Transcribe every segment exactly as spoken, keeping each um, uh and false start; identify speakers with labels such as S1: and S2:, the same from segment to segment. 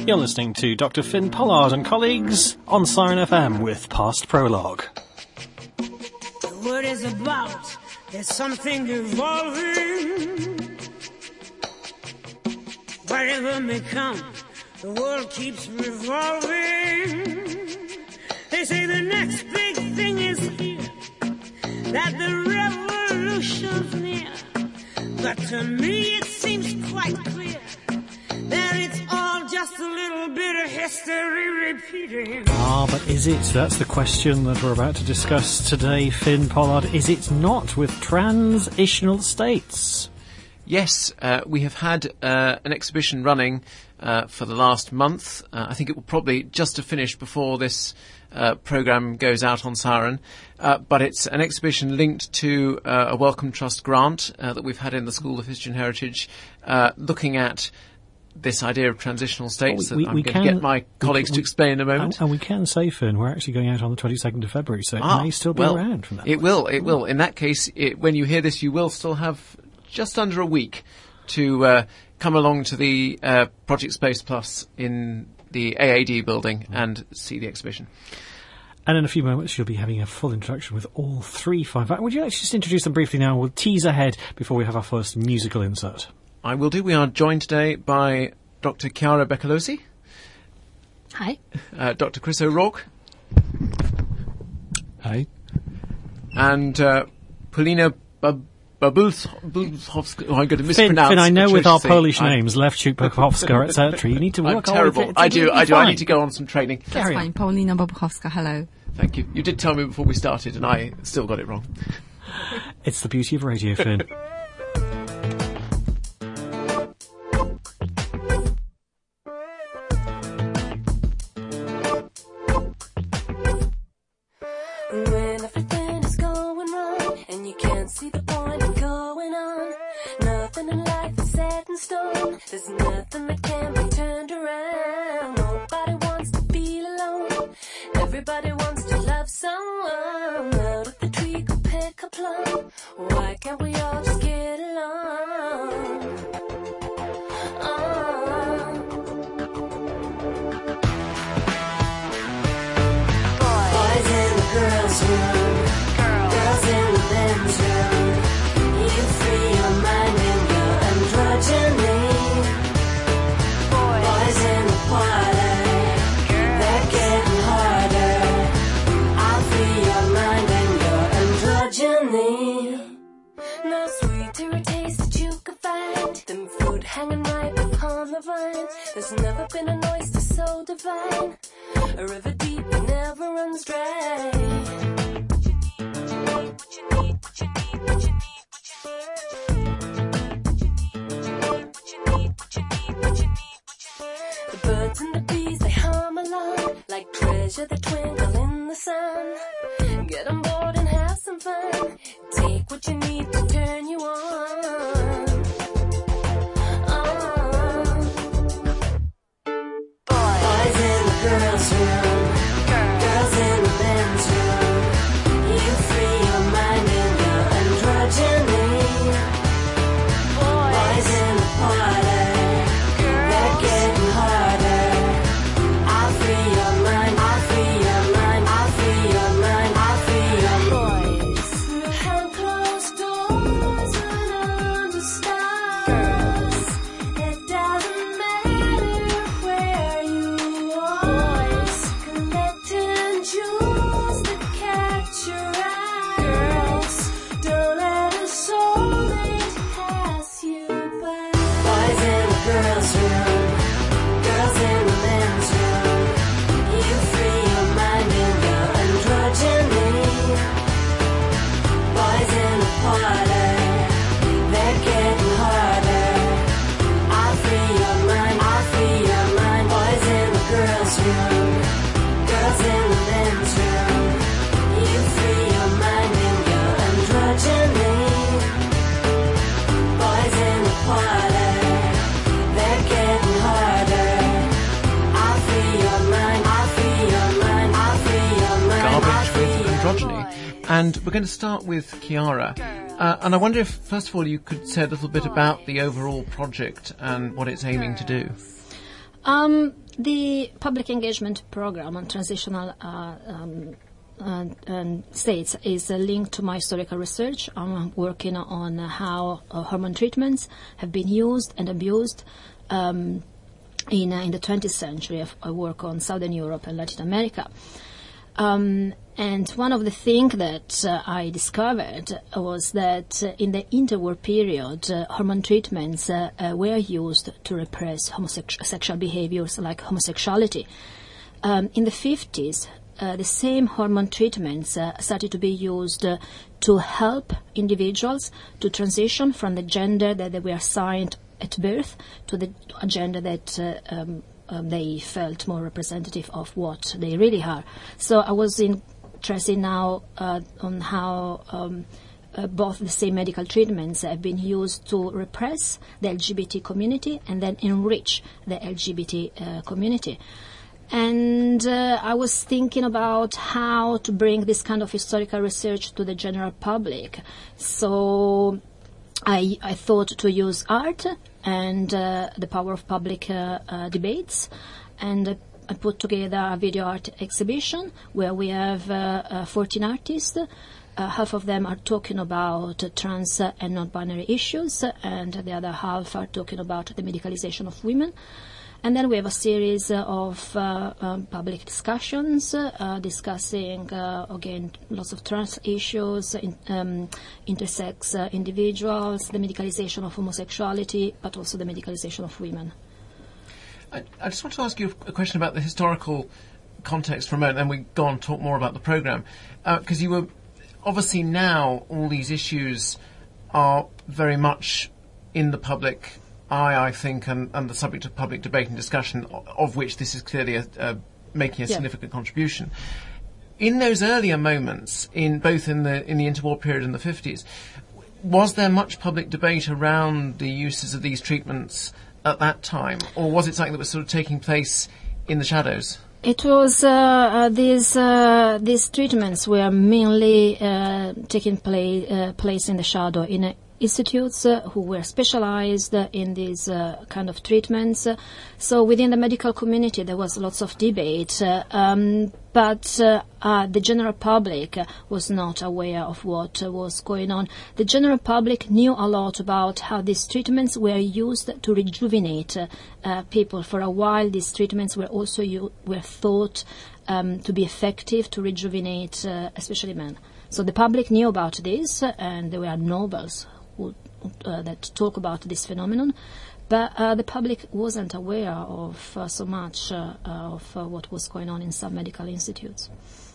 S1: You're listening to Doctor Finn Pollard and colleagues on Siren F M with Past Prologue.
S2: The word is about, there's something evolving. Whatever may come, the world keeps revolving. They say the next big thing is here, that the revolution's near. But to me it seems quite clear that it's all just a little bit of history repeating.
S1: Ah, but is it? That's the question that we're about to discuss today, Finn Pollard. Is it not with transitional states?
S3: Yes, uh, we have had uh, an exhibition running uh, for the last month. Uh, I think it will probably just have finished before this uh, programme goes out on Siren. Uh, but it's an exhibition linked to uh, a Wellcome Trust grant uh, that we've had in the School of History and Heritage, uh, looking at this idea of transitional states
S1: oh, we,
S3: that I'm
S1: we
S3: going
S1: can,
S3: to get my colleagues
S1: we,
S3: to explain in a moment.
S1: And, and we can say, Finn, we're actually going out on the twenty-second of February, so it
S3: ah,
S1: may still be
S3: well,
S1: around from that
S3: It
S1: point.
S3: will, it will. In that case, it, when you hear this, you will still have just under a week to uh, come along to the uh, Project Space Plus in the A A D building and see the exhibition.
S1: And in a few moments, you'll be having a full introduction with all three fine. Would you actually just introduce them briefly now? We'll tease ahead before we have our first musical insert.
S3: I will do. We are joined today by Doctor Chiara Beccalosi.
S4: Hi.
S3: Uh, Doctor Chris O'Rourke.
S1: Hi.
S3: And uh, Paulina Bab- Babulchowska. Oh, I'm going to mispronounce.
S1: Finn, Finn I know with our
S3: atrociously.
S1: Polish
S3: I'm,
S1: names, Lewchuk, Bukowska, et cetera. You need to work
S3: I'm
S1: on
S3: terrible.
S1: it.
S3: I do, I do.
S1: Fine.
S3: I need to go on some training.
S4: That's
S1: Carry
S4: fine.
S1: on.
S4: Paulina Bobuchowska, hello.
S3: Thank you. You did tell me before we started, and I still got it wrong.
S1: It's the beauty of radio, Finn.
S5: When everything is going wrong and you can't see the point of going on, nothing in life is set in stone. There's nothing that can be turned around. Nobody wants to feel alone. Everybody wants to love someone. Out of the tree could pick a plum. Why can't we all just get along? Oh. Boys in the girls' room, girls in the men's room. You free your mind and your androgyny. Boys in the parlor, they're getting harder. I'll free your mind and your androgyny. No sweeter a taste that you can find than fruit hanging ripe upon the vine. There's never been an oyster so divine, a river deep that never runs dry. The birds and the bees, they hum along like treasure that twinkle in the sun. Get on board and have some fun. Take what you need to turn you on. Oh. Boys in the girls' room, girls in the men's room. You free your mind and your androgyny. Boys in the parlor, they're getting harder. I'll free your mind, I'll free your mind, I'll free your mind, I'll free your boys. Behind closed doors and under stars, it doesn't matter where you are. Boys collecting jewels that catch your eye. Girls, don't let a soulmate pass you by. Boys in the girls' room, girls in the men's room. You free your mind and your androgyny. Boys in the parlor, they're getting harder. I'll free your mind, I'll free your mind. Boys in the girls' room, girls in the men's room. You free your mind and your androgyny. Boys in the parlor, they're getting harder. I'll free your mind, I'll free your mind, I'll free your mind, I'll
S3: Garbage
S5: free
S3: with
S5: your
S3: androgyny. And we're going to start with Chiara. Uh, and I wonder if, first of all, you could say a little bit about the overall project and what it's aiming to do.
S6: Um, the public engagement program on transitional uh, um, uh, um, states is uh, linked to my historical research. I'm working on how uh, hormone treatments have been used and abused um, in, uh, in the twentieth century. I work on Southern Europe and Latin America. Um, and one of the things that uh, I discovered was that uh, in the interwar period, uh, hormone treatments uh, uh, were used to repress homosexual behaviors like homosexuality. Um, in the fifties, uh, the same hormone treatments uh, started to be used uh, to help individuals to transition from the gender that they were assigned at birth to the a gender that uh, um, um, they felt more representative of what they really are. So I was interested now uh, on how um, uh, both the same medical treatments have been used to repress the L G B T community and then enrich the L G B T uh, community. And uh, I was thinking about how to bring this kind of historical research to the general public. So I, I thought to use art and uh, the power of public uh, uh, debates, and uh, I put together a video art exhibition where we have uh, uh, fourteen artists. Uh, half of them are talking about uh, trans uh, and non-binary issues, uh, and the other half are talking about the medicalization of women. And then we have a series uh, of uh, um, public discussions uh, discussing, uh, again, lots of trans issues, in, um, intersex uh, individuals, the medicalization of homosexuality, but also the medicalization of women.
S3: I, I just want to ask you a question about the historical context for a moment, and we go on and talk more about the programme. Because uh, you were, obviously now, all these issues are very much in the public eye, I think, and, and the subject of public debate and discussion, of which this is clearly a, uh, making a yeah. significant contribution. In those earlier moments, in both in the in the interwar period and the fifties, was there much public debate around the uses of these treatments at that time, or was it something that was sort of taking place in the shadows?
S6: It was uh, uh, these uh, these treatments were mainly uh, taking play, uh, place in the shadow in a institutes uh, who were specialized uh, in these uh, kind of treatments. Uh, so within the medical community there was lots of debate, uh, um, but uh, uh, the general public uh, was not aware of what uh, was going on. The general public knew a lot about how these treatments were used to rejuvenate uh, uh, people. For a while these treatments were also u- were thought um, to be effective to rejuvenate uh, especially men. So the public knew about this, uh, and there were novels Who, uh, that talk about this phenomenon, but uh, the public wasn't aware of uh, so much uh, uh, of uh, what was going on in some medical institutes.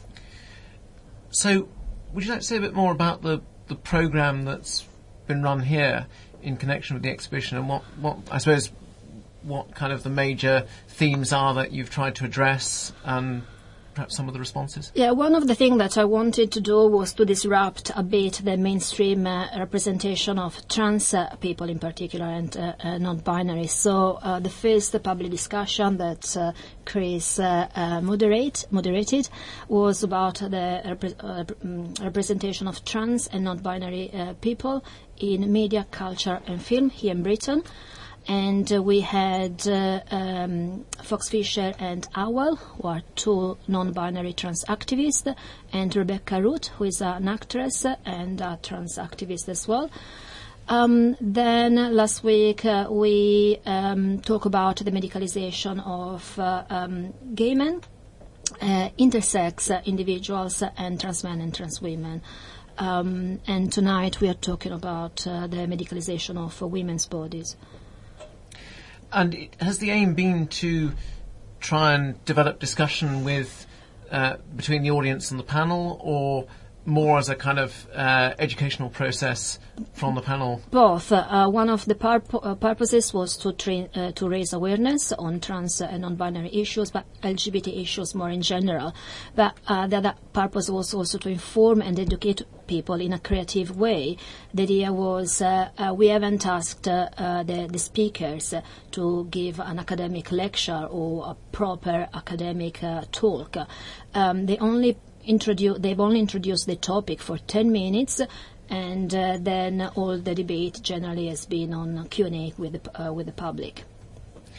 S3: So, would you like to say a bit more about the, the programme that's been run here in connection with the exhibition, and what, what I suppose what kind of the major themes are that you've tried to address, and perhaps some of the responses?
S6: Yeah, one of the things that I wanted to do was to disrupt a bit the mainstream uh, representation of trans uh, people in particular, and uh, uh, non-binary. So uh, the first uh, public discussion that uh, Chris uh, uh, moderate, moderated was about the repre- uh, um, representation of trans and non-binary uh, people in media, culture and film here in Britain. And uh, we had uh, um, Fox Fisher and Owl, who are two non-binary trans activists, and Rebecca Root, who is an actress and a trans activist as well. Um, then uh, last week uh, we um, talked about the medicalization of uh, um, gay men, uh, intersex uh, individuals, uh, and trans men and trans women. Um, and tonight we are talking about uh, the medicalization of uh, women's bodies.
S3: And it, has the aim been to try and develop discussion with uh, between the audience and the panel, or more as a kind of uh, educational process from the panel?
S6: Both. Uh, one of the purpo- uh, purposes was to train, uh, to raise awareness on trans and non-binary issues, but L G B T issues more in general. But uh, the other purpose was also to inform and educate people in a creative way. The idea was uh, uh, we haven't asked uh, uh, the, the speakers uh, to give an academic lecture or a proper academic uh, talk. Um, they only introduce, they've only introduced the topic for ten minutes, and uh, then all the debate generally has been on Q and A with the, uh, with the public.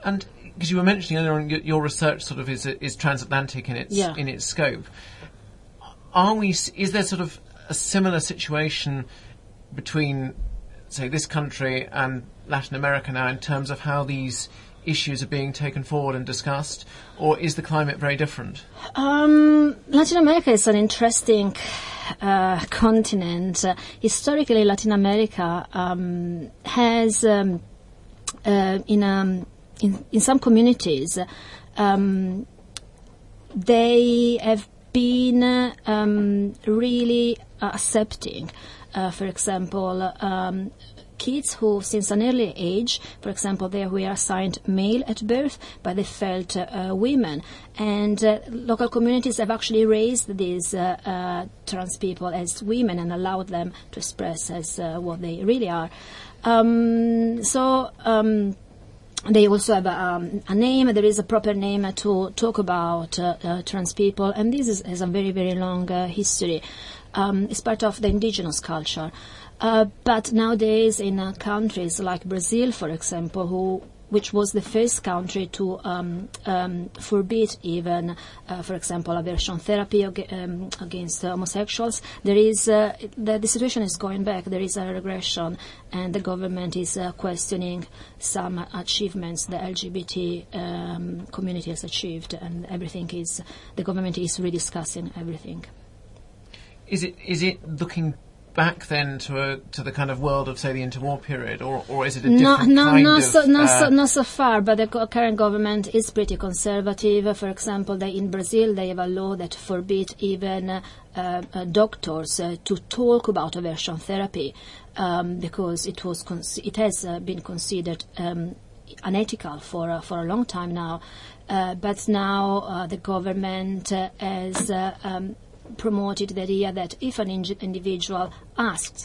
S3: And because you were mentioning earlier on, your, your research sort of is is transatlantic in its
S6: Yeah.
S3: in its scope. Are we? Is there sort of a similar situation between, say, this country and Latin America now in terms of how these issues are being taken forward and discussed, or is the climate very different?
S6: Um, Latin America is an interesting uh, continent. Uh, historically, Latin America um, has, um, uh, in, um, in in some communities, um, they have been uh, um, really uh, accepting. Uh, for example, um, kids who, since an early age, for example, they were assigned male at birth, but they felt uh, women. And uh, local communities have actually raised these uh, uh, trans people as women and allowed them to express as uh, what they really are. Um, so um, they also have a, um, a name. There is a proper name to talk about uh, uh, trans people, and this is, has a very, very long uh, history. Um, it's part of the indigenous culture. Uh, but nowadays, in uh, countries like Brazil, for example, who which was the first country to um, um, forbid even, uh, for example, aversion therapy ag- um, against uh, homosexuals, there is uh, the, the situation is going back. There is a regression, and the government is uh, questioning some achievements the L G B T um, community has achieved, and everything is the government is rediscussing everything.
S3: Is it is it looking back then to a, to the kind of world of, say, the interwar period, or or is it a
S6: No,
S3: different
S6: no,
S3: kind
S6: not
S3: of?
S6: so, not
S3: uh,
S6: so, not so far. But the co- current government is pretty conservative. For example, they, in Brazil, they have a law that forbids even uh, uh, doctors uh, to talk about aversion therapy um, because it was con- it has uh, been considered um, unethical for uh, for a long time now. Uh, but now uh, the government uh, has uh, um, promoted the idea that if an in- individual asks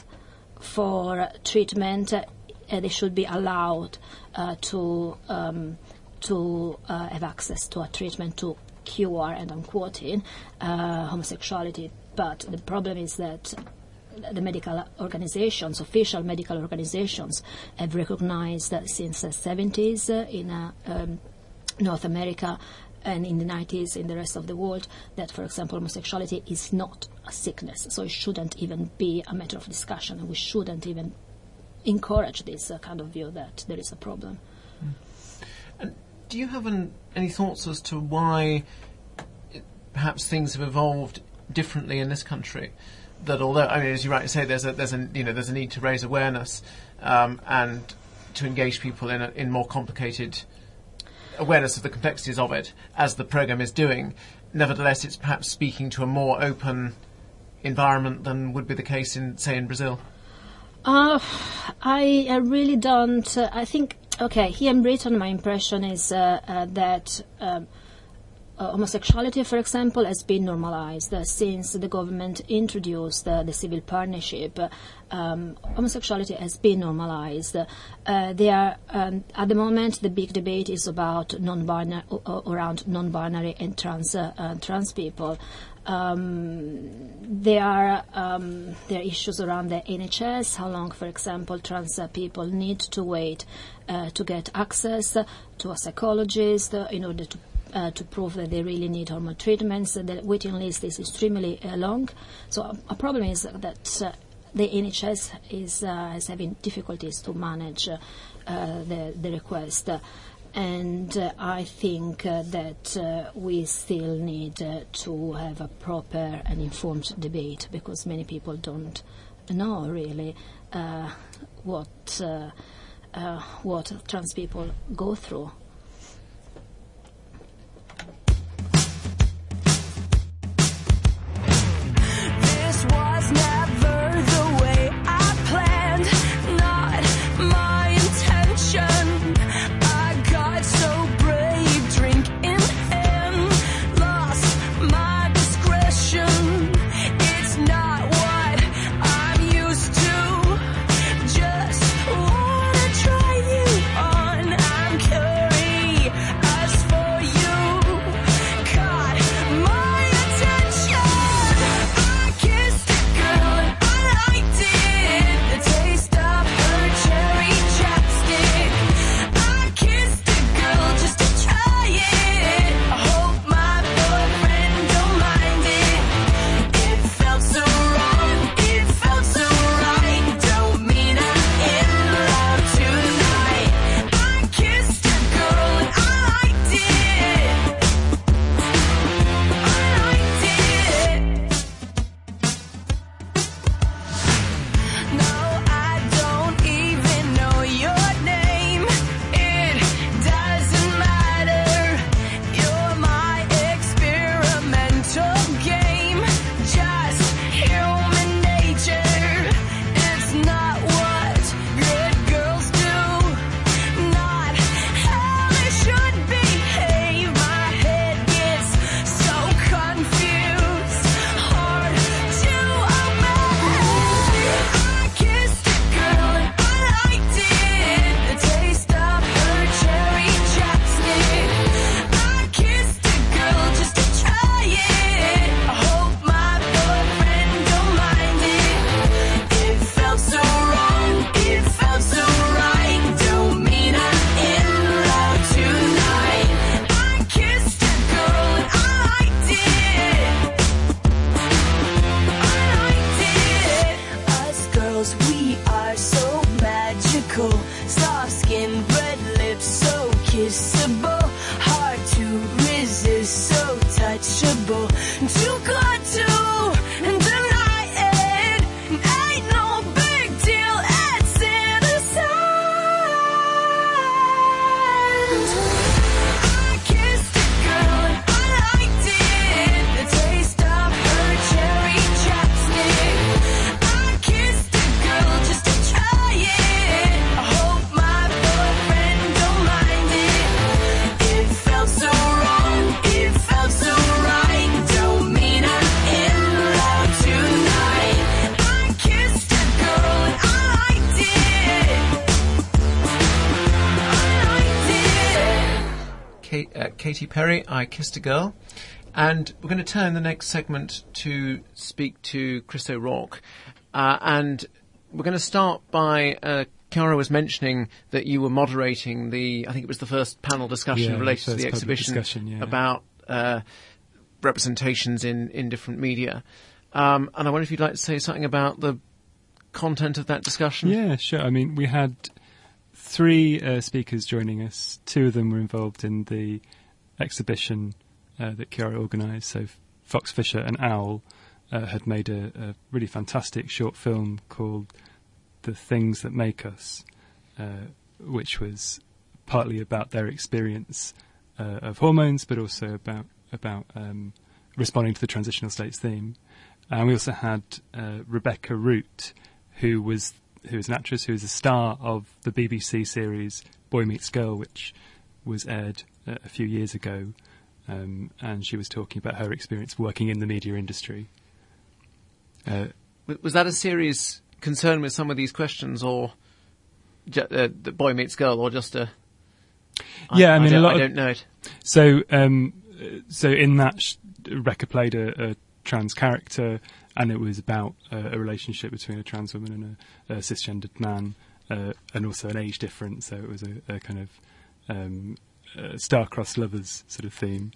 S6: for treatment, uh, they should be allowed uh, to um, to uh, have access to a treatment to cure, and I'm quoting, uh, homosexuality. But the problem is that the medical organizations, official medical organizations, have recognized that since the seventies uh, in uh, um, North America and in the nineties in the rest of the world, that, for example, homosexuality is not a sickness, so it shouldn't even be a matter of discussion, and we shouldn't even encourage this uh, kind of view that there is a problem.
S3: Mm. And do you have an, any thoughts as to why it, perhaps things have evolved differently in this country? That although, I mean, as you rightly say, there's a there's a you know there's a need to raise awareness um, and to engage people in a, in more complicated awareness of the complexities of it, as the programme is doing. Nevertheless, it's perhaps speaking to a more open environment than would be the case in, say, in Brazil.
S6: Uh, I, I really don't. Uh, I think, okay, here in Britain, my impression is uh, uh, that um, uh, homosexuality, for example, has been normalized uh, since the government introduced uh, the civil partnership. Uh, um, homosexuality has been normalized. Uh, they are, um, at the moment, the big debate is about non-binary, uh, around non-binary and trans uh, uh, trans people. Um, there are um, there are issues around the N H S, how long, for example, trans uh, people need to wait uh, to get access to a psychologist uh, in order to uh, to prove that they really need hormone treatments. Uh, the waiting list is extremely uh, long. So a, a problem is that uh, the N H S is, uh, is having difficulties to manage uh, uh, the, the request. Uh, And uh, I think uh, that uh, we still need uh, to have a proper and informed debate, because many people don't know really uh, what uh, uh, what trans people go through.
S5: This was never the way I planned, not my intention. Just wanna try you on. I'm curious. physical. Soft skin, red lips, so kissable. Hard to resist, so touchable. Too good to deny it. Ain't no big deal, it's innocent. I kissed a girl and I liked it. The taste of her cherry chapstick. I kissed a girl just to try it. I hope my boyfriend don't mind it. It felt so wrong, it felt so right. Don't mean I'm in love tonight. I kissed a girl and I liked it. I liked it.
S3: Kate, uh, Katy Perry, I Kissed a Girl. And we're going to turn the next segment to speak to Chris O'Rourke. Uh, and we're going to start by, uh, Chiara was mentioning that you were moderating the, I think it was the first panel discussion
S7: Yeah,
S3: related to
S7: first
S3: the
S7: public
S3: exhibition
S7: discussion, yeah.
S3: about uh, representations in, in different media. Um, and I wonder if you'd like to say something about the content of that discussion.
S7: Yeah, sure. I mean, we had three uh, speakers joining us. Two of them were involved in the exhibition uh, that Chiara organised. So Fox Fisher and Owl uh, had made a, a really fantastic short film called The Things That Make Us, uh, which was partly about their experience uh, of hormones, but also about about um, responding to the transitional states theme. And we also had uh, Rebecca Root, who was who is an actress who is a star of the B B C series Boy Meets Girl, which was aired uh, a few years ago, um, and she was talking about her experience working in the media industry. Uh,
S3: W- Was that a serious concern with some of these questions, or ju- uh, the Boy Meets Girl, or just a... I,
S7: Yeah, I mean, a
S3: don't,
S7: lot
S3: I
S7: of-
S3: don't know it.
S7: So, um, uh, so in that, sh- Rebecca played a, a trans character, and it was about uh, a relationship between a trans woman and a, a cisgendered man, uh, and also an age difference. So it was a, a kind of um, uh, star-crossed lovers sort of theme.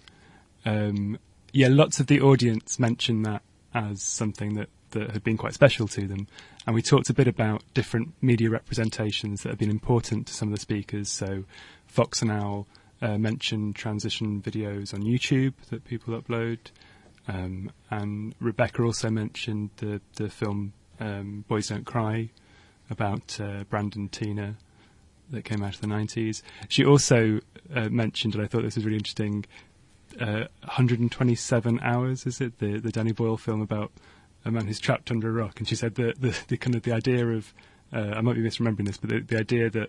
S7: Um, yeah, lots of the audience mentioned that as something that, that had been quite special to them. And we talked a bit about different media representations that have been important to some of the speakers. So Fox and Owl uh, mentioned transition videos on YouTube that people upload. Um, and Rebecca also mentioned the, the film um, Boys Don't Cry about uh, Brandon Tina that came out of the nineties. She also uh, mentioned, and I thought this was really interesting, uh, one hundred twenty-seven hours, is it? The, the Danny Boyle film about a man who's trapped under a rock. And she said that the, the kind of the idea of, uh, I might be misremembering this, but the, the idea that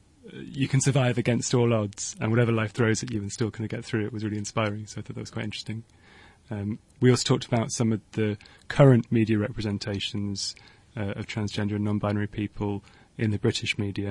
S7: you can survive against all odds and whatever life throws at you and still kind of get through it was really inspiring. So I thought that was quite interesting. Um, we also talked about some of the current media representations uh, of transgender and non-binary people in the British media.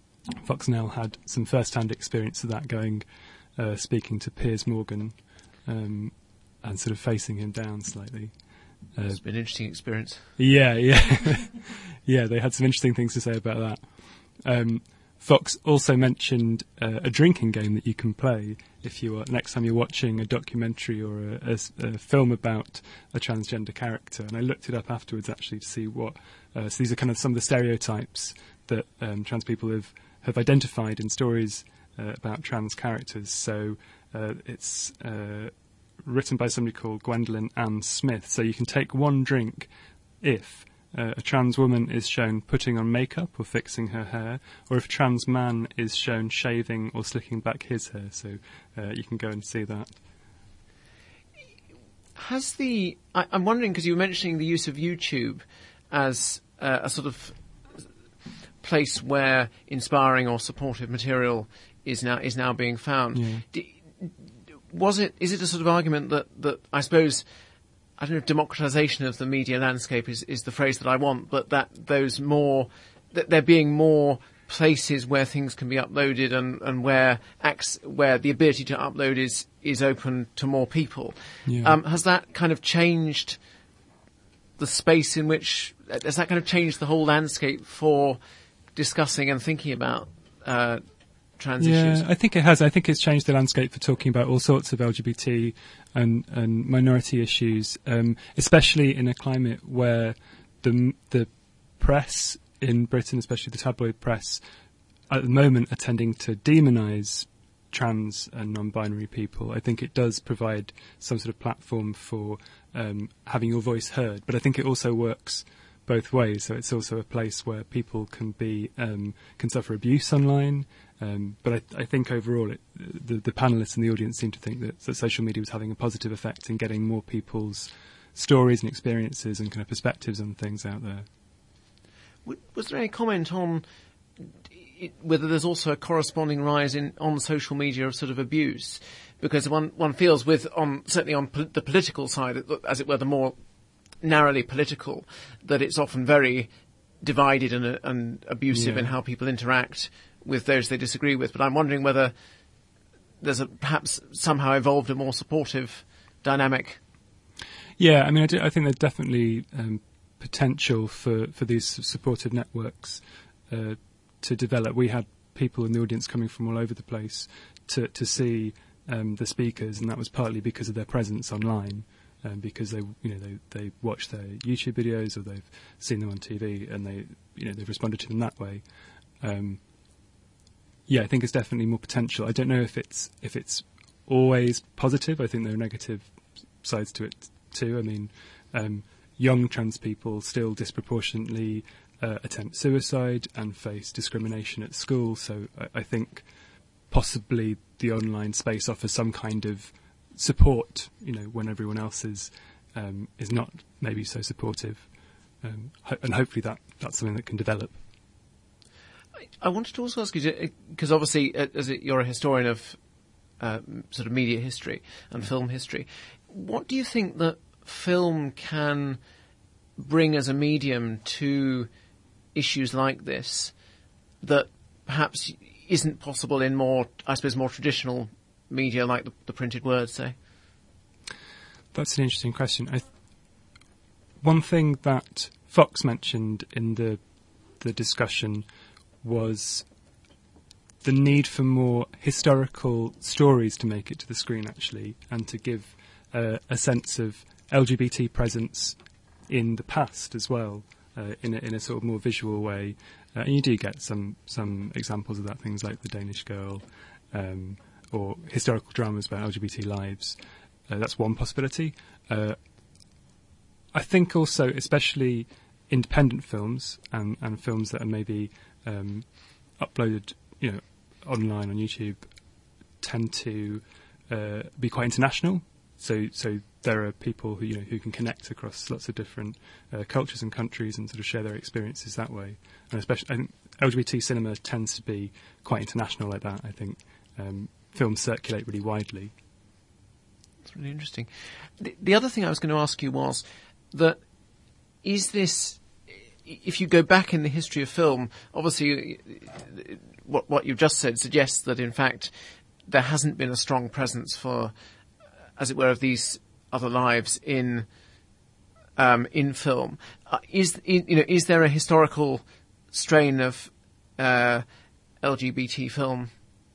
S7: Fox and Owl had some first-hand experience of that, going, uh, speaking to Piers Morgan um, and sort of facing him down slightly. Uh,
S3: It's been an interesting experience.
S7: yeah, yeah. yeah, they had some interesting things to say about that. Um, Fox also mentioned uh, a drinking game that you can play if you are next time you're watching a documentary or a, a s- a film about a transgender character. And I looked it up afterwards actually to see what. Uh, so these are kind of some of the stereotypes that um, trans people have have identified in stories uh, about trans characters. So uh, it's uh, written by somebody called Gwendolyn Ann Smith. So you can take one drink if Uh, a trans woman is shown putting on makeup or fixing her hair, or if a trans man is shown shaving or slicking back his hair. So uh, you can go and see that.
S3: Has the... I, I'm wondering, because you were mentioning the use of YouTube as uh, a sort of place where inspiring or supportive material is now is now being found.
S7: Yeah.
S3: D- was it? Is it a sort of argument that, that I suppose... I don't know if democratisation of the media landscape is, is the phrase that I want, but that those more, that there being more places where things can be uploaded and, and where acts, where the ability to upload is, is open to more people.
S7: Yeah.
S3: Um, has that kind of changed the space in which, has that kind of changed the whole landscape for discussing and thinking about uh, trans
S7: yeah,
S3: issues?
S7: I think it has. I think it's changed the landscape for talking about all sorts of L G B T and, and minority issues, um, especially in a climate where the the press in Britain, especially the tabloid press, at the moment are tending to demonise trans and non-binary people. I think it does provide some sort of platform for um, having your voice heard, but I think it also works both ways. So it's also a place where people can be um, can suffer abuse online. Um, but I, I think overall, it, the, the panellists and the audience seem to think that, that social media was having a positive effect in getting more people's stories and experiences and kind of perspectives on things out there.
S3: Was there any comment on it, whether there's also a corresponding rise in on social media of sort of abuse? Because one one feels with on certainly on pol- the political side, as it were, the more narrowly political, that it's often very divided and, uh, and abusive
S7: Yeah.
S3: in how people interact with those they disagree with. But I'm wondering whether there's a, perhaps somehow evolved a more supportive dynamic.
S7: Yeah, I mean, I, do, I think there's definitely um, potential for, for these supportive networks uh, to develop. We had people in the audience coming from all over the place to, to see um, the speakers, and that was partly because of their presence online. Um, because they, you know, they they watch their YouTube videos or they've seen them on T V and they, you know, they've responded to them that way. Um, yeah, I think it's definitely more potential. I don't know if it's if it's always positive. I think there are negative sides to it too. I mean, um, young trans people still disproportionately uh, attempt suicide and face discrimination at school. So I, I think possibly the online space offers some kind of support, you know, when everyone else is um, is not maybe so supportive, um, ho- and hopefully that that's something that can develop.
S3: I, I wanted to also ask you, because obviously, uh, as it, you're a historian of uh, sort of media history and film history, what do you think that film can bring as a medium to issues like this that perhaps isn't possible in more, I suppose, more traditional media like the, the printed word, say?
S7: That's an interesting question. I th- one thing that Fox mentioned in the the discussion was the need for more historical stories to make it to the screen, actually, and to give uh, a sense of L G B T presence in the past as well, uh, in, a, in a sort of more visual way. Uh, and you do get some, some examples of that, things like The Danish Girl, um, or historical dramas about L G B T lives. Uh, that's one possibility. Uh, I think also, especially independent films and, and films that are maybe um, uploaded, you know, online on YouTube, tend to uh, be quite international. So, so there are people who you know who can connect across lots of different uh, cultures and countries and sort of share their experiences that way. And especially, I think L G B T cinema tends to be quite international like that. I think. Um, Films circulate really widely.
S3: That's really interesting. The, the other thing I was going to ask you was that is this, if you go back in the history of film, obviously what, what you've just said suggests that in fact there hasn't been a strong presence for, as it were, of these other lives in um, in film. Uh, is you know is there a historical strain of uh, L G B T film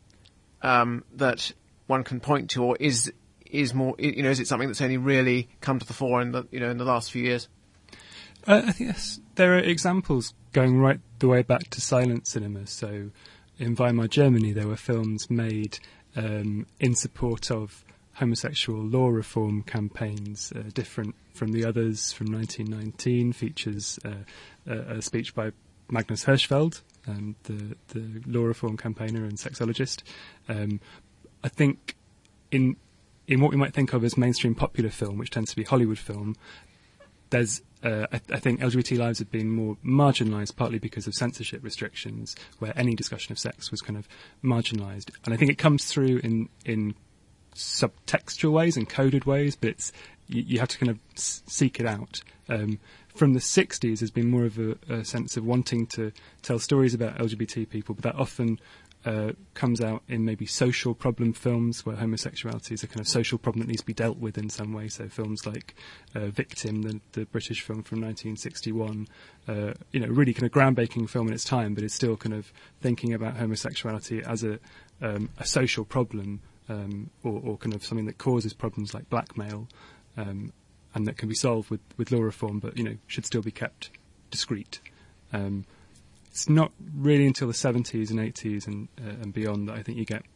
S3: Um, that one can point to, or is is more, you know, is it something that's only really come to the fore in the, you know, in the last few years?
S7: Uh, I think yes, there are examples going right the way back to silent cinema. So, in Weimar Germany, there were films made um, in support of homosexual law reform campaigns, uh, different from the others. From nineteen nineteen, features uh, a, a speech by Magnus Hirschfeld, Um, the the law reform campaigner and sexologist. Um, I think in in what we might think of as mainstream popular film, which tends to be Hollywood film, there's uh, I, I think L G B T lives have been more marginalised, partly because of censorship restrictions, where any discussion of sex was kind of marginalised. And I think it comes through in in subtextual ways and coded ways, but it's you, you have to kind of s- seek it out. Um, From the sixties, there's been more of a, a sense of wanting to tell stories about L G B T people, but that often uh, comes out in maybe social problem films where homosexuality is a kind of social problem that needs to be dealt with in some way. So films like uh, Victim, the, the British film from nineteen sixty-one, uh, you know, really kind of groundbreaking film in its time, but it's still kind of thinking about homosexuality as a, um, a social problem um, or, or kind of something that causes problems like blackmail. Um, and that can be solved with, with law reform, but, you know, should still be kept discreet. Um, it's not really until the seventies and eighties and, uh, and beyond that I think you get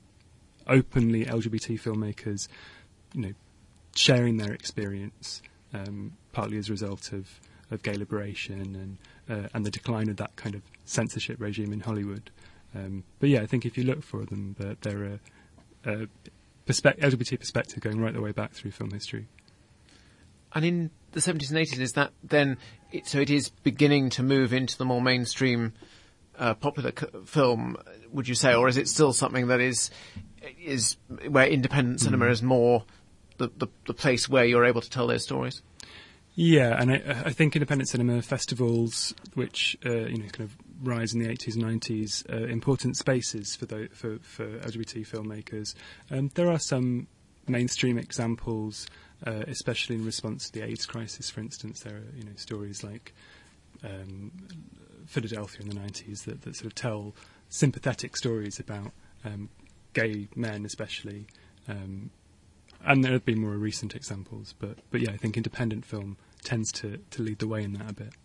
S7: openly L G B T filmmakers, you know, sharing their experience, um, partly as a result of, of gay liberation and uh, and the decline of that kind of censorship regime in Hollywood. Um, but yeah, I think if you look for them, they're, they're a, a perspe- L G B T perspective going right the way back through film history.
S3: And in the seventies and eighties, is that then, it, so it is beginning to move into the more mainstream uh, popular c- film, would you say, or is it still something that is is where independent cinema mm. is more the, the the place where you're able to tell those stories? Yeah,
S7: and I, I think independent cinema festivals, which uh, you know kind of rise in the eighties and nineties, uh, important spaces for the, for for L G B T filmmakers. Um, there are some mainstream examples, uh, especially in response to the AIDS crisis. For instance, there are you know stories like um, Philadelphia in the nineties that, that sort of tell sympathetic stories about um, gay men, especially. Um, And there have been more recent examples, but, but yeah, I think independent film tends to, to lead the way in that a bit.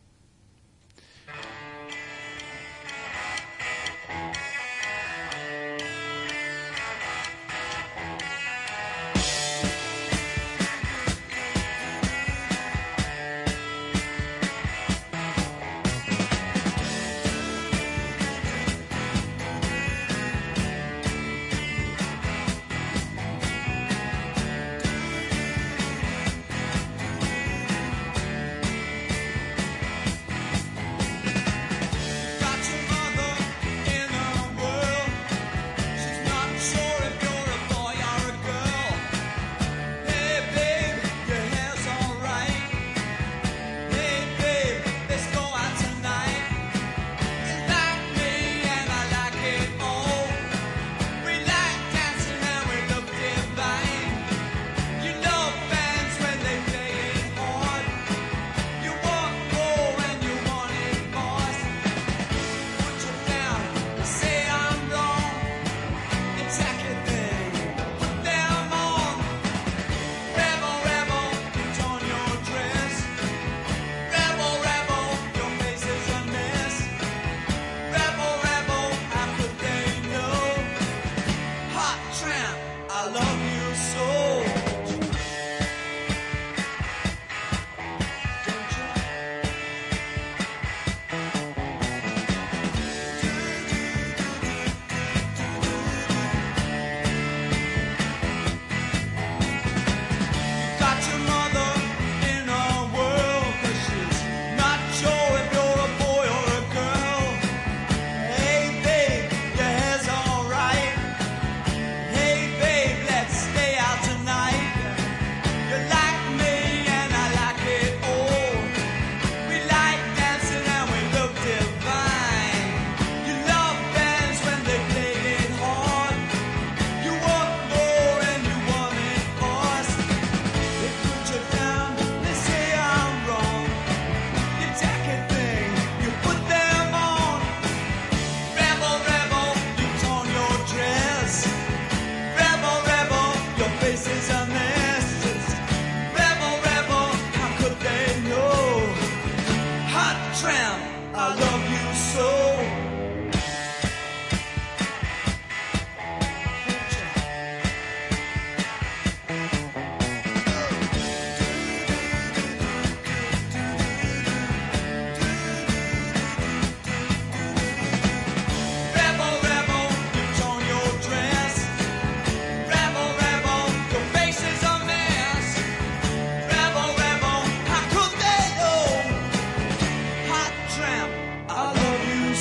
S8: I love you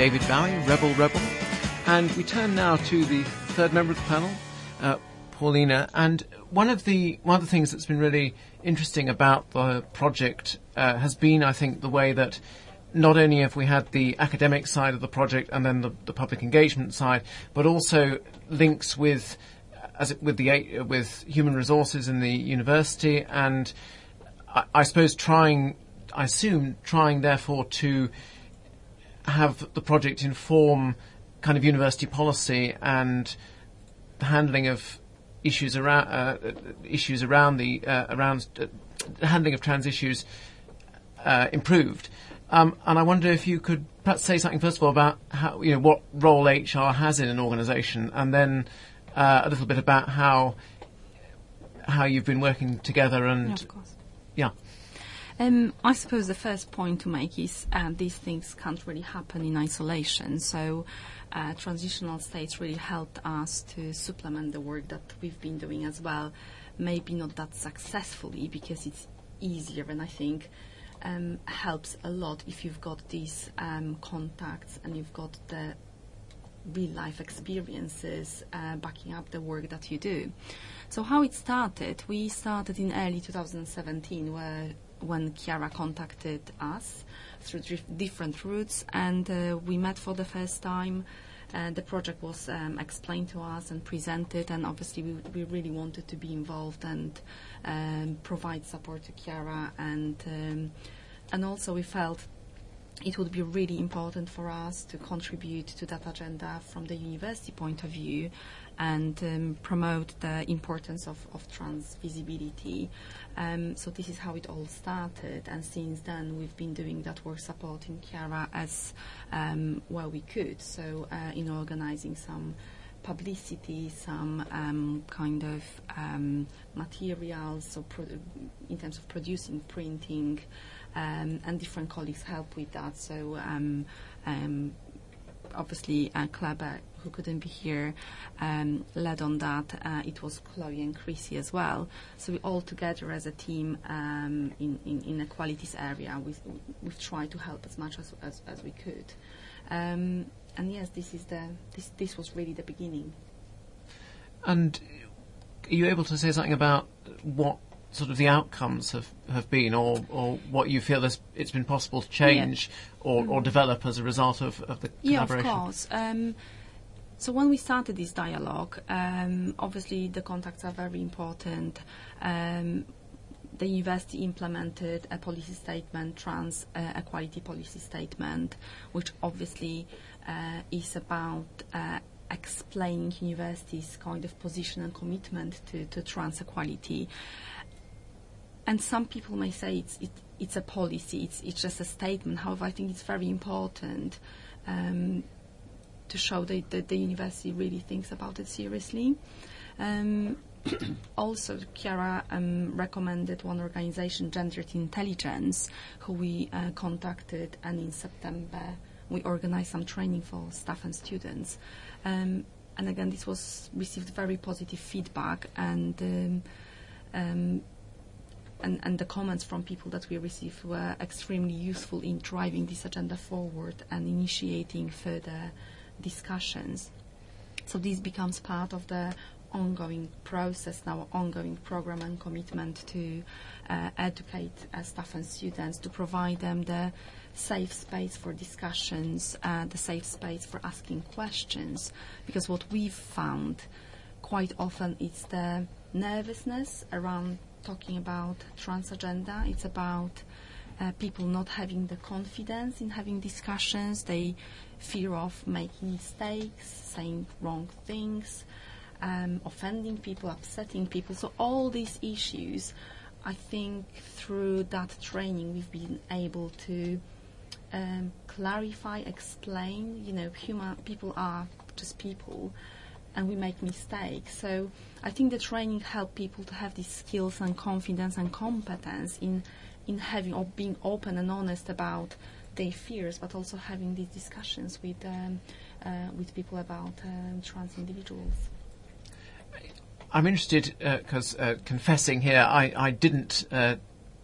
S3: David Bowie, Rebel Rebel. And we turn now to the third member of the panel, uh, Paulina. And one of the one of the things that's been really interesting about the project uh, has been, I think, the way that not only have we had the academic side of the project and then the, the public engagement side, but also links with as it, with the with human resources in the university, and I, I suppose trying, I assume trying therefore to have the project inform kind of university policy and the handling of issues around uh, issues around the uh, around uh, handling of trans issues uh, improved. Um, and I wonder if you could perhaps say something first of all about how, you know, what role H R has in an organisation, and then uh, a little bit about how how you've been working together. And
S4: Yeah, of course.
S3: yeah.
S4: Um, I suppose the first point to make is uh, these things can't really happen in isolation. So uh, transitional states really helped us to supplement the work that we've been doing as well. Maybe not that successfully because it's easier, and I think um, helps a lot if you've got these um, contacts and you've got the real life experiences uh, backing up the work that you do. So how it started, we started in early two thousand seventeen where when Chiara contacted us through dif- different routes, and uh, we met for the first time. Uh, the project was um, explained to us and presented, and obviously we, we really wanted to be involved and um, provide support to Chiara, and um, and also we felt it would be really important for us to contribute to that agenda from the university point of view and um, promote the importance of, of trans visibility. Um, so this is how it all started, and since then we've been doing that work supporting Chiara as um, well we could. So uh, in organising some publicity, some um, kind of um, materials, so pro- in terms of producing, printing, um, and different colleagues help with that. So um, um, obviously uh, Kleber, who couldn't be here, um, led on that. Uh, it was Chloe and Chrissy as well. So we all together as a team um, in, in, in equalities area, we, we've tried to help as much as, as, as we could. Um, and yes, this is the this, this was really the beginning.
S3: And are you able to say something about what sort of the outcomes have, have been, or, or what you feel has, it's been possible to change yeah. or, or develop as a result of, of the collaboration?
S4: Yeah, of course. Um, so when we started this dialogue, um, obviously the contacts are very important. Um, the university implemented a policy statement, trans uh, equality policy statement, which obviously uh, is about uh, explaining university's kind of position and commitment to, to trans equality. And some people may say it's it, it's a policy, it's it's just a statement. However, I think it's very important um, to show that, that the university really thinks about it seriously. Um, also, Chiara um, recommended one organisation, Gendered Intelligence, who we uh, contacted, and in September we organised some training for staff and students. Um, and again, this was received very positive feedback, and um, um, And, and the comments from people that we received were extremely useful in driving this agenda forward and initiating further discussions. So this becomes part of the ongoing process, now ongoing program and commitment to uh, educate uh, staff and students, to provide them the safe space for discussions, uh, the safe space for asking questions, because what we've found quite often is the nervousness around talking about trans agenda. It's about uh, people not having the confidence in having discussions. They fear of making mistakes, saying wrong things, um, offending people, upsetting people. So all these issues, I think through that training we've been able to um, clarify, explain. You know, human people are just people, and we make mistakes. So I think the training helped people to have these skills and confidence and competence in in having or being open and honest about their fears, but also having these discussions with um, uh, with people about um, trans individuals.
S3: I'm interested because uh, uh, confessing here, I, I didn't uh,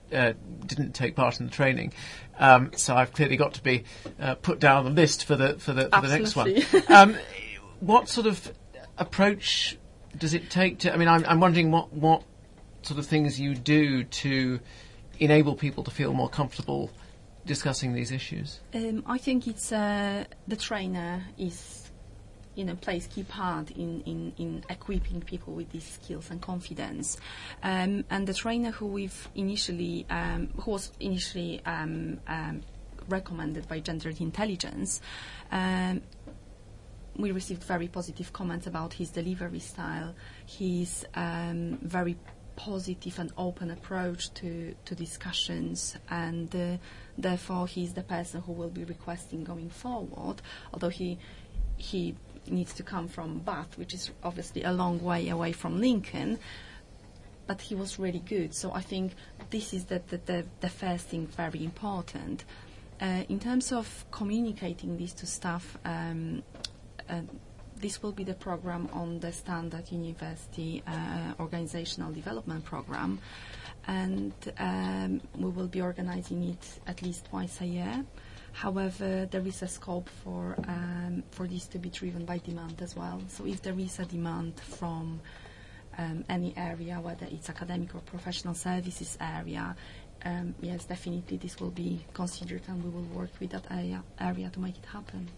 S3: uh, didn't take part in the training. Um, so I've clearly got to be uh, put down on the list for the for the, for the next one. Um, what sort of approach does it take to? I mean, I'm, I'm wondering what what sort of things you do to enable people to feel more comfortable discussing these issues.
S4: Um, I think it's uh, the trainer is, you know, plays key part in, in, in equipping people with these skills and confidence. Um, and the trainer who we've initially, um, who was initially um, um, recommended by Gendered Intelligence, um, we received very positive comments about his delivery style, his um, very positive and open approach to, to discussions, and uh, therefore he's the person who will be requesting going forward, although he he needs to come from Bath, which is obviously a long way away from Lincoln, but he was really good. So I think this is the, the, the, the first thing, very important. Uh, in terms of communicating this to staff, um, uh, this will be the program on the Standard University uh, Organizational Development Program, and um, we will be organizing it at least twice a year. However, there is a scope for um, for this to be driven by demand as well. So if there is a demand from um, any area, whether it's academic or professional services area, um, yes, definitely this will be considered, and we will work with that area, area to make it happen.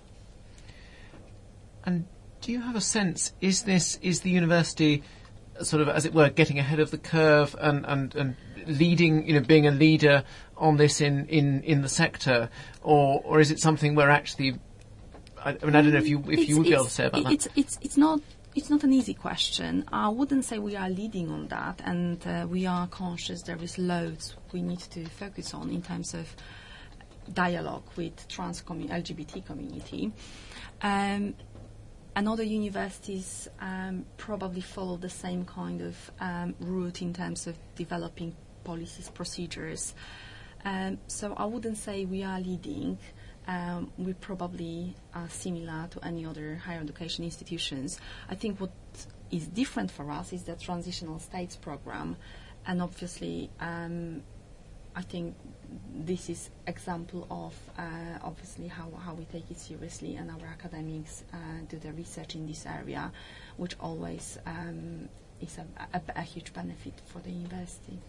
S3: And do you have a sense, is this, is the university sort of, as it were, getting ahead of the curve and, and, and leading, you know, being a leader on this in, in, in the sector, or or is it something where actually, I, I mean, I don't know if you if
S4: It's-
S3: you would be able to
S4: it's-
S3: say about
S4: it's,
S3: that.
S4: It's it's not it's not an easy question. I wouldn't say we are leading on that, and uh, we are conscious there is loads we need to focus on in terms of dialogue with trans commu- L G B T community. Um, and other universities um, probably follow the same kind of um, route in terms of developing policies, procedures. Um, so I wouldn't say we are leading. Um, we probably are similar to any other higher education institutions. I think what is different for us is the transitional states program, and obviously um, I think this is example of uh, obviously how, how we take it seriously, and our academics uh, do the research in this area, which always um, is a, a, a huge benefit for the university.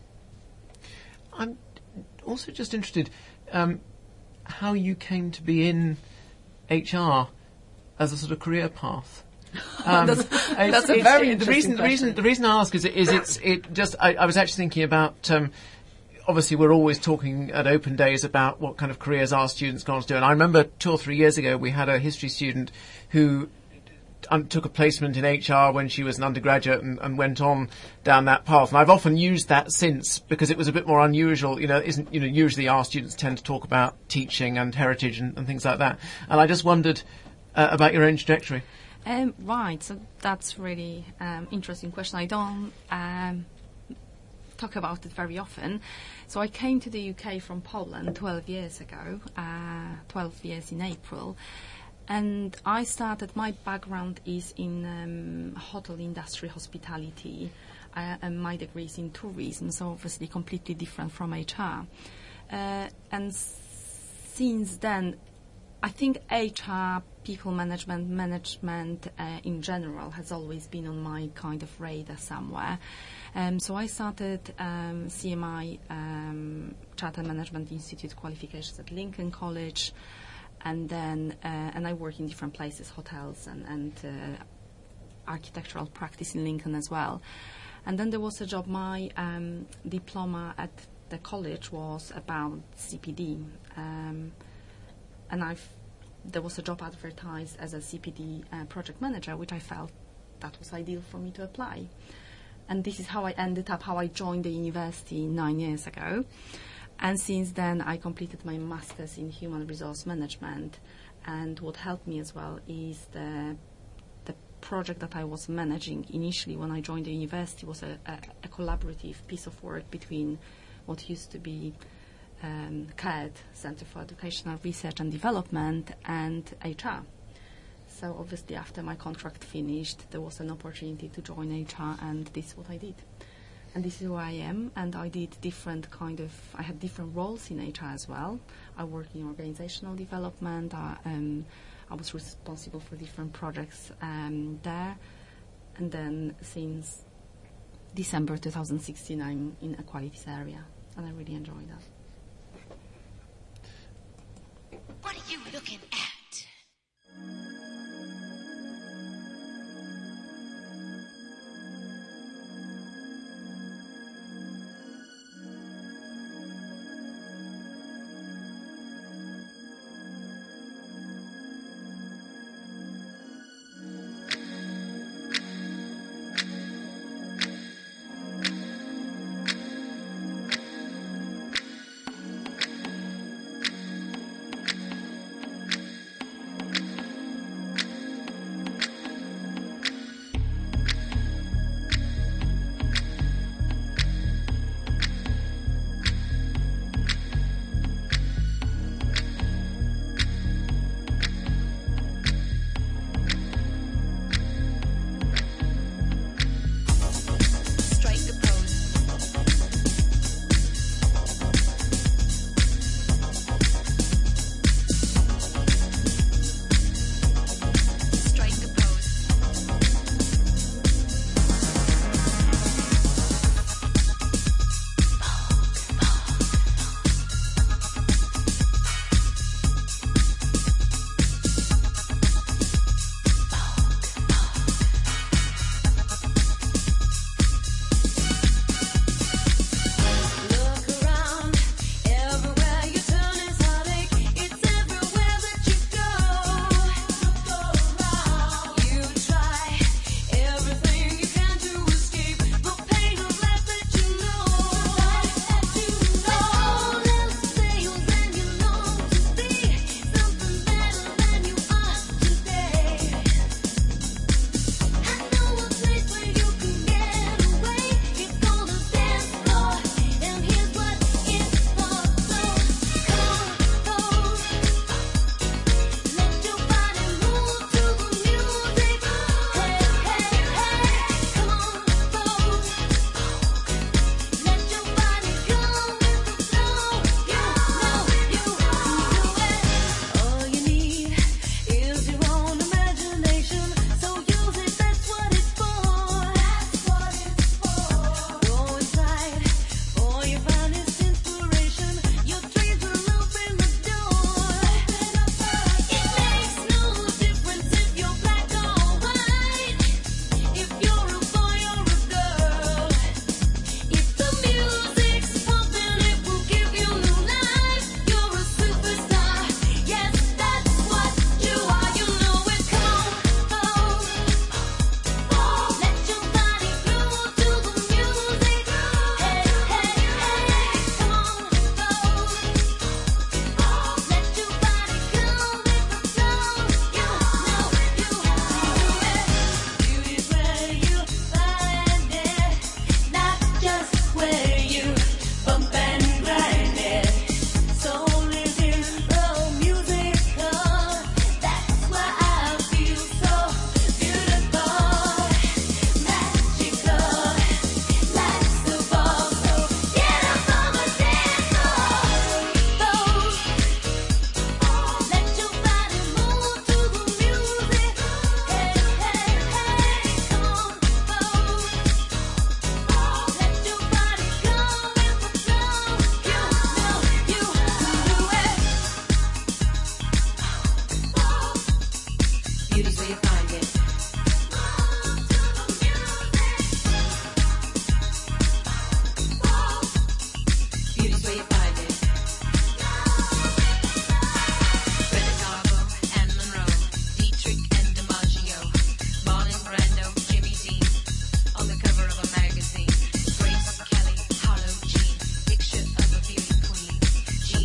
S3: I'm also just interested um, how you came to be in H R as a sort of career path. Um,
S4: That's-
S3: it's-
S4: that's a
S3: it's-
S4: very
S3: the reason.
S4: interesting
S3: The reason.
S4: question.
S3: The reason I ask is, is it's it just. I, I was actually thinking about. Um, obviously, we're always talking at open days about what kind of careers our students go on to do. And I remember two or three years ago, we had a history student who un- took a placement in H R when she was an undergraduate and, and went on down that path. And I've often used that since, because it was a bit more unusual. You know, isn't you know usually our students tend to talk about teaching and heritage and, and things like that. And I just wondered uh, about your own trajectory.
S4: Um, right, so that's really um, interesting question. I don't um, talk about it very often. So I came to the U K from Poland twelve years ago, uh, twelve years in April, and I started, my background is in um, hotel industry, hospitality, uh, and my degree is in tourism, so obviously completely different from H R. Uh, and s- since then, I think H R, people management, management uh, in general has always been on my kind of radar somewhere. Um, so I started um, C M I, um, Chartered Management Institute qualifications at Lincoln College, and then uh, and I work in different places, hotels and, and uh, architectural practice in Lincoln as well. And then there was a job, my um, diploma at the college was about C P D. Um, and I've, there was a job advertised as a C P D uh, project manager, which I felt that was ideal for me to apply. And this is how I ended up, how I joined the university nine years ago. And since then, I completed my master's in human resource management. And what helped me as well is the the project that I was managing initially when I joined the university was a, a, a collaborative piece of work between what used to be Um, C E D, Center for Educational Research and Development, and H R. So obviously after my contract finished, there was an opportunity to join H R, and this is what I did. and this is who I am. And I did different kind of, I had different roles in H R as well. I worked in organizational development. I, um, I was responsible for different projects um, there. And then since December twenty sixteen, I'm in equalities area, and I really enjoy that.
S8: What are you looking at?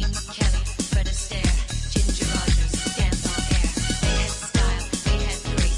S8: Grace,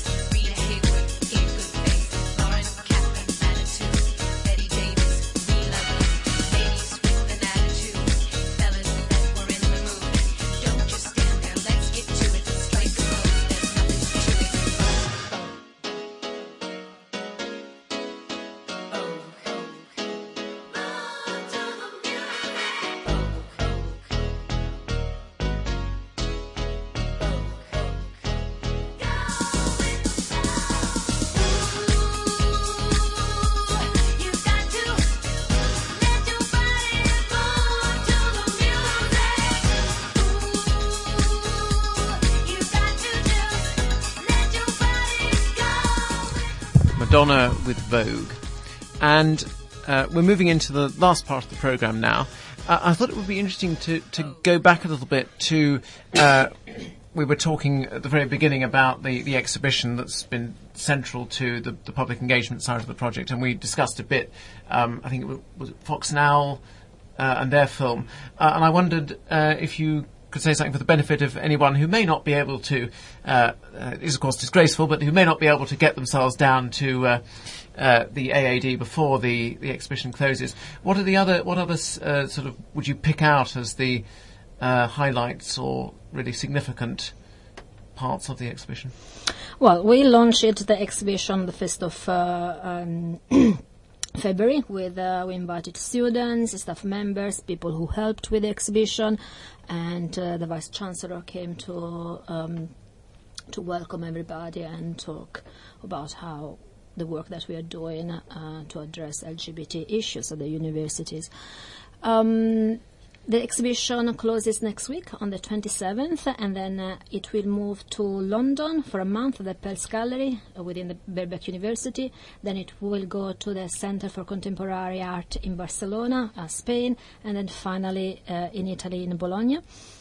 S3: Madonna with Vogue. And uh, we're moving into the last part of the programme now. Uh, I thought it would be interesting to, to go back a little bit to... Uh, we were talking at the very beginning about the, the exhibition that's been central to the, the public engagement side of the project, and we discussed a bit, um, I think it was, was it Fox and Owl uh, and their film. Uh, and I wondered uh, if you could say something for the benefit of anyone who may not be able to, uh, uh, it is of course disgraceful, but who may not be able to get themselves down to uh, uh, the A A D before the, the exhibition closes. What are the other, what other uh, sort of, would you pick out as the uh, highlights or really significant parts of the exhibition?
S6: Well, we launched the exhibition the first of uh, um, February. With uh, we invited students, staff members, people who helped with the exhibition, and uh, the vice chancellor came to um, to welcome everybody and talk about how the work that we are doing uh, to address L G B T issues at the universities. Um, The exhibition closes next week on the twenty-seventh, and then uh, it will move to London for a month at the Pels Gallery uh, within the Birkbeck University. Then it will go to the Center for Contemporary Art in Barcelona, uh, Spain, and then finally uh, in Italy, in Bologna.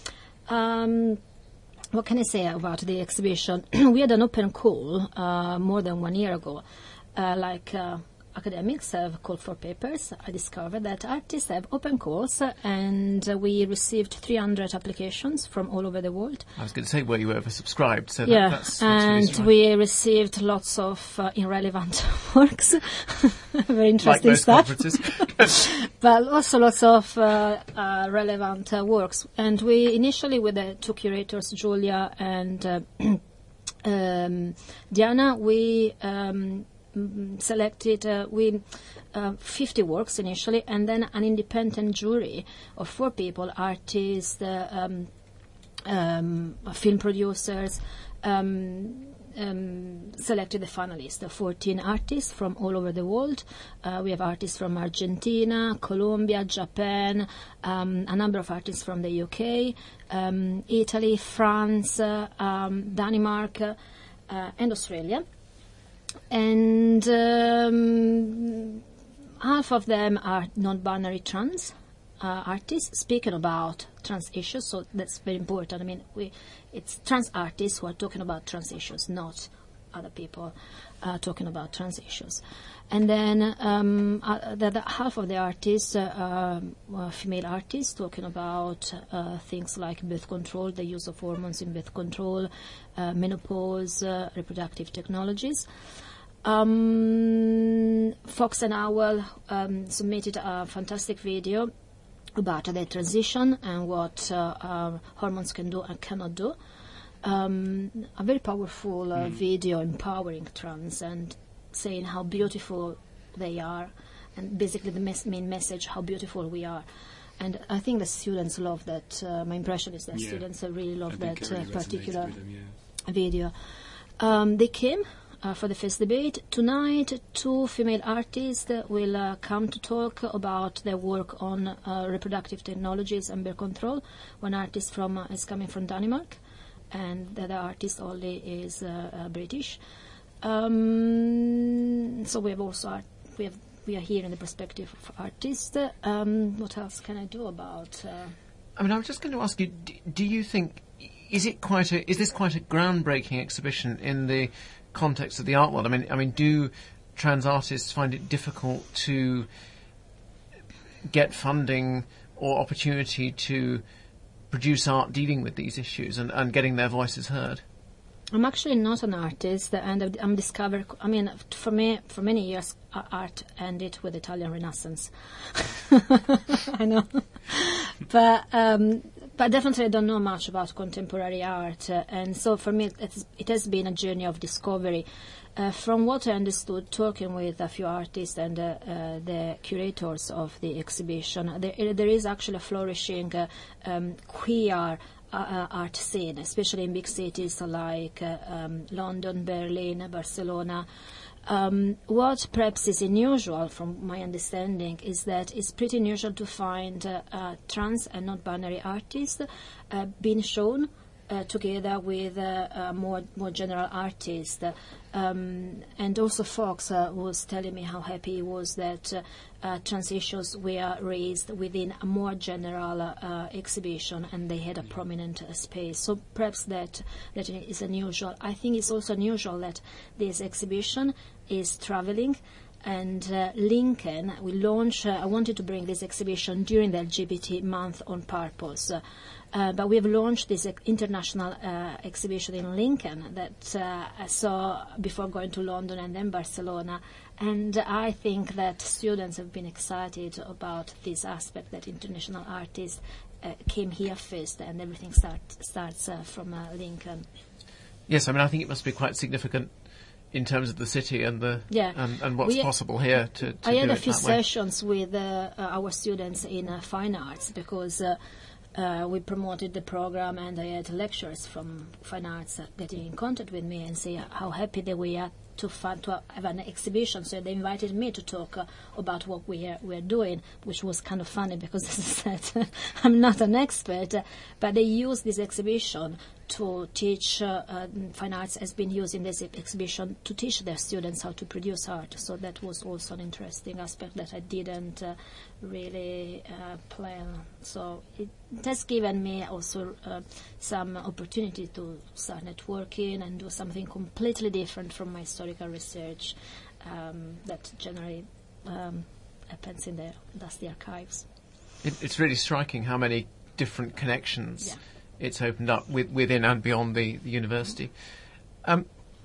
S6: Um, what can I say about the exhibition? We had an open call uh, more than one year ago, uh, like... Uh, academics have called for papers. I discovered that artists have open calls, and uh, we received three hundred applications from all over the world.
S3: I was going to say, were you oversubscribed? So
S6: yeah,
S3: that, that's, that's
S6: and
S3: really
S6: we received lots of uh, irrelevant works, very interesting
S3: like most
S6: stuff,
S3: conferences.
S6: but also lots of uh, uh, relevant uh, works. And we initially, with the two curators, Julia and uh, um, Diana, we um, selected uh, we uh, fifty works initially, and then an independent jury of four people: artists, uh, um, um, film producers, um, um, selected the finalists. Uh, fourteen artists from all over the world. Uh, we have artists from Argentina, Colombia, Japan, um, a number of artists from the U K, um, Italy, France, uh, um, Denmark, uh, and Australia. And um, half of them are non-binary trans uh, artists speaking about trans issues, so that's very important. I mean, we it's trans artists who are talking about trans issues, not other people uh, talking about trans issues. And then um, uh, the, the half of the artists uh, are female artists talking about uh, things like birth control, the use of hormones in birth control, uh, menopause, uh, reproductive technologies. Um, Fox and Owl um, submitted a fantastic video about the transition and what uh, uh, hormones can do and cannot do. Um, a very powerful uh, mm. video empowering trans and saying how beautiful they are, and basically the mes- main message, how beautiful we are. And I think the students love that. Uh, my impression is that yeah. students uh, really love that really uh, particular them, yeah. video. Um, they came uh, for the first debate. Tonight, two female artists will uh, come to talk about their work on uh, reproductive technologies and birth control. One artist from uh, is coming from Denmark, and the other artist only is uh, uh, British. Um, so we have also art, we have we are here in the perspective of artists. Um, what else can I do about? Uh,
S3: I mean, I was just going to ask you: do, do you think is it quite a is this quite a groundbreaking exhibition in the context of the art world? I mean, I mean, do trans artists find it difficult to get funding or opportunity to produce art dealing with these issues and, and getting their voices heard?
S6: I'm actually not an artist, and I'm discovered. I mean, for me, for many years, art ended with Italian Renaissance. I know, but um, but definitely I don't know much about contemporary art, uh, and so for me, it's, it has been a journey of discovery. Uh, from what I understood, talking with a few artists and uh, uh, the curators of the exhibition, there, there is actually a flourishing uh, um, queer Uh, art scene, especially in big cities like uh, um, London, Berlin, Barcelona. Um, what perhaps is unusual, from my understanding, is that it's pretty unusual to find uh, uh, trans and non-binary artists uh, being shown uh, together with uh, uh, more more general artists. Um, and also Fox uh, was telling me how happy he was that uh, uh, trans issues were raised within a more general uh, exhibition, and they had a prominent uh, space. So perhaps that that is unusual. I think it's also unusual that this exhibition is traveling. And uh, Lincoln, we launch, uh, I wanted to bring this exhibition during the L G B T month on purpose. Uh, uh, but we have launched this uh, international uh, exhibition in Lincoln that uh, I saw before going to London and then Barcelona. And I think that students have been excited about this aspect, that international artists uh, came here first, and everything start, starts uh, from uh, Lincoln.
S3: Yes, I mean, I think it must be quite significant in terms of the city and the
S6: yeah.
S3: and, and what's
S6: we,
S3: possible here to, to
S6: I
S3: do
S6: had
S3: it
S6: a few
S3: that way.
S6: sessions with uh, uh, our students in uh, fine arts, because uh, uh, we promoted the program, and I had lecturers from fine arts uh, getting in contact with me and say how happy they were to, fun, to have an exhibition. So they invited me to talk uh, about what we are we're doing, which was kind of funny because, as I said, I'm not an expert, uh, but they used this exhibition to teach, uh, uh, fine arts has been using this exhibition to teach their students how to produce art. So that was also an interesting aspect that I didn't uh, really uh, plan. So it, it has given me also uh, some opportunity to start networking and do something completely different from my historical research um, that generally um, happens in the dusty archives.
S3: It, it's really striking how many different connections
S6: Yeah.
S3: it's opened up with, within and beyond the, the university. Um,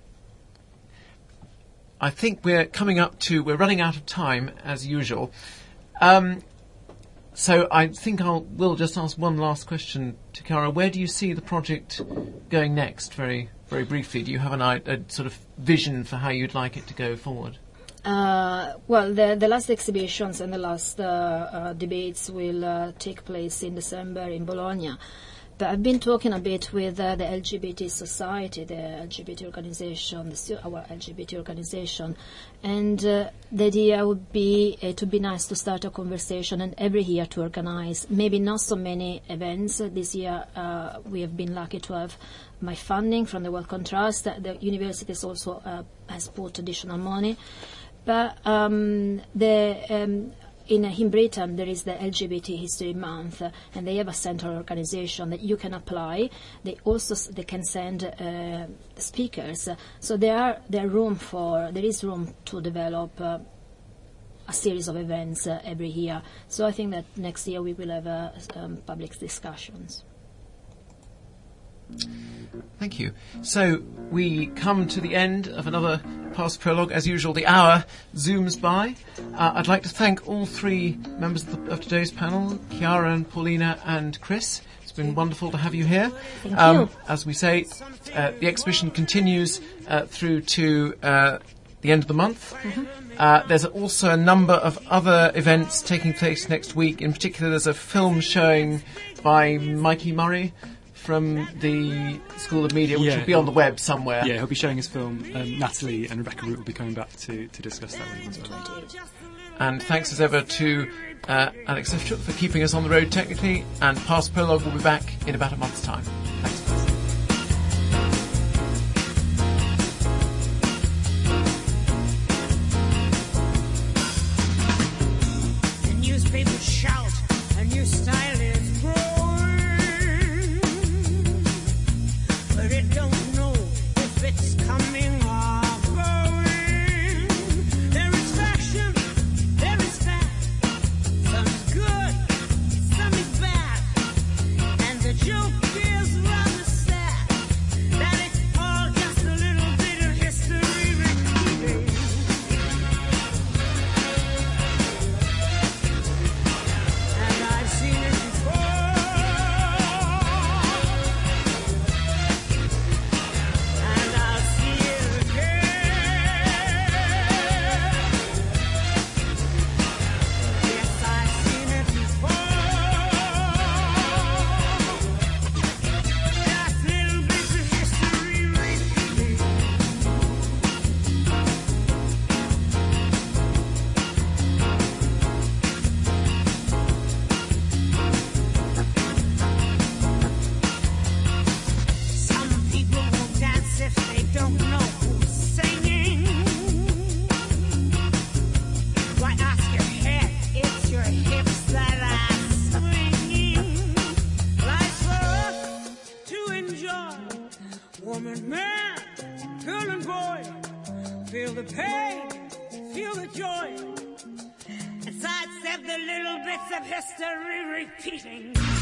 S3: I think we're coming up to, we're running out of time as usual. Um, so I think I'll, we'll just ask one last question to Chiara. Where do you see the project going next, very, very briefly? Do you have an, a sort of vision for how you'd like it to go forward?
S6: Uh, well, the, the last exhibitions and the last uh, uh, debates will uh, take place in December in Bologna. But I've been talking a bit with uh, the L G B T society, the L G B T organization, the stu- our L G B T organization, and uh, the idea would be uh, to be nice to start a conversation, and every year to organize maybe not so many events. Uh, this year uh, we have been lucky to have my funding from the Wellcome Trust. The university also uh, has put additional money. But um, the um, in, in Britain there is the L G B T History Month, uh, and they have a central organization that you can apply. They also s- they can send uh, speakers. Uh, so there are there room for there is room to develop uh, a series of events uh, every year. So I think that next year we will have uh, um, public discussions.
S3: Thank you. So we come to the end of another Past Prologue. As usual, the hour zooms by. Uh, I'd like to thank all three members of, the, of today's panel, Chiara and Paulina and Chris. It's been wonderful to have you here.
S6: Thank
S3: um,
S6: you.
S3: As we say, uh, the exhibition continues uh, through to uh, the end of the month.
S6: Mm-hmm.
S3: Uh, there's also a number of other events taking place next week. In particular, there's a film showing by Mikey Murray from the School of Media, which
S7: Yeah.
S3: will be on the web somewhere.
S7: Yeah, he'll be showing his film. Um, Natalie and Rebecca Root will be coming back to, to discuss that with him as well.
S3: And thanks as ever to uh, Alex Efchuk for keeping us on the road technically. And Past Prologue will be back in about a month's time. Thanks.
S2: The newspapers shout, a new style is growing, but it don't know if it's coming or going. There is fashion, there is fat, some is good, some is bad, and the joke is rather Feel the pain, feel the joy, and sidestep the little bits of history repeating.